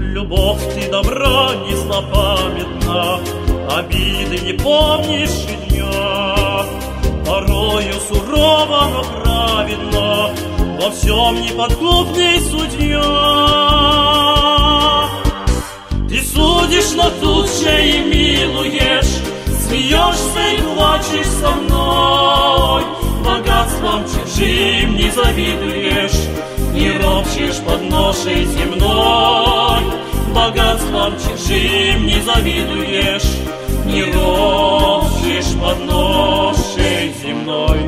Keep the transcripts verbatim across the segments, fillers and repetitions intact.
Любовь ты добра не злопамятна, обиды не помнишь и дня. Порою сурово, но праведно, во всем неподкупный судья. Ты судишь, но тут же и милуешь, смеешься и плачешь со мной. Богатством чужим не завидуешь, не ропщешь под ношей земной. Богатством чужим не завидуешь, не ропщешь под ношей земной.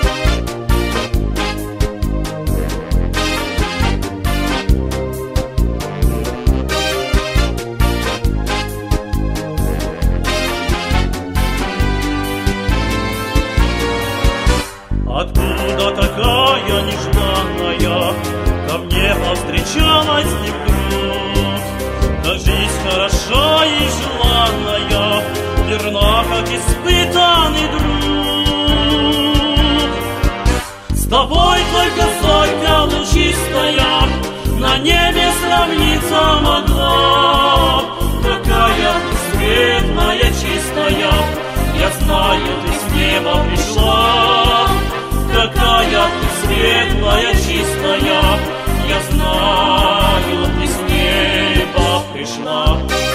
Откуда такая нежданная ко мне повстречалась не вдруг? Да жизнь хороша и желанная, верна, как испытанный друг. С тобой только зорька лучистая на небе сравниться могла. Какая ты светлая, чистая, я знаю, ты с неба пришла. Какая ты светлая, чистая, я знаю, ты с неба пришла.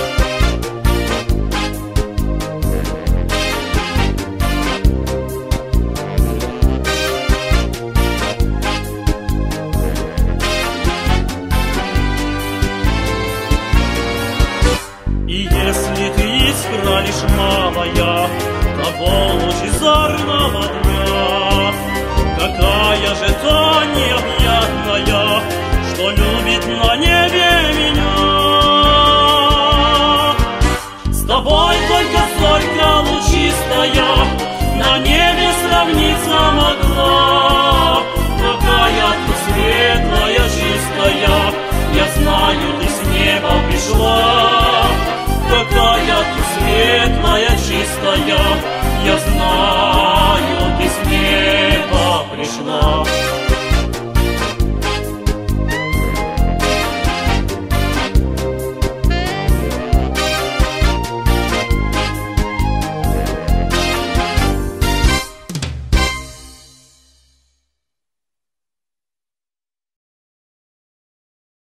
И если ты искра лишь малая того лучезарного дня, какая же та необъятная, что любит на небе меня. С тобой только зорька лучистая на небе сравниться могла. Какая ты светлая, чистая, я знаю, ты с неба пришла. Какая ты светлая, чистая,